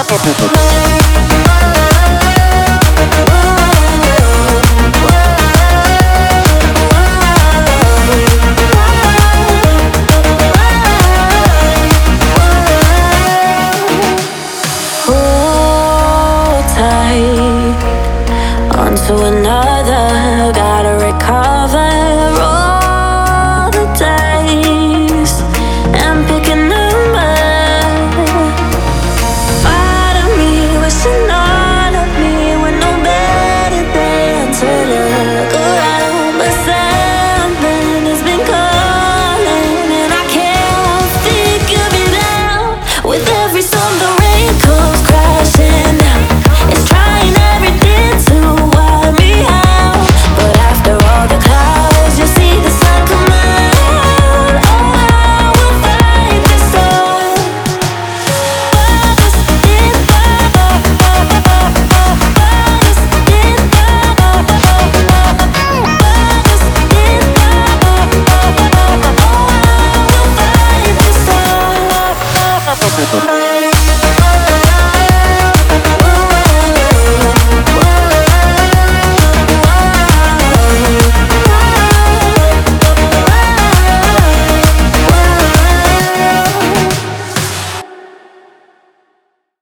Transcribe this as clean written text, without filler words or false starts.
Hold tight onto another, gotta recover all the days and pick a number. Part of me wishing all of me with no better than to look around, but something has been calling and I can't figure it out. With every storm the rain comes crashing down, it's trying everything to wipe me out, but after all the clouds you see the sun come out. Oh, I will fight the storm. Oh,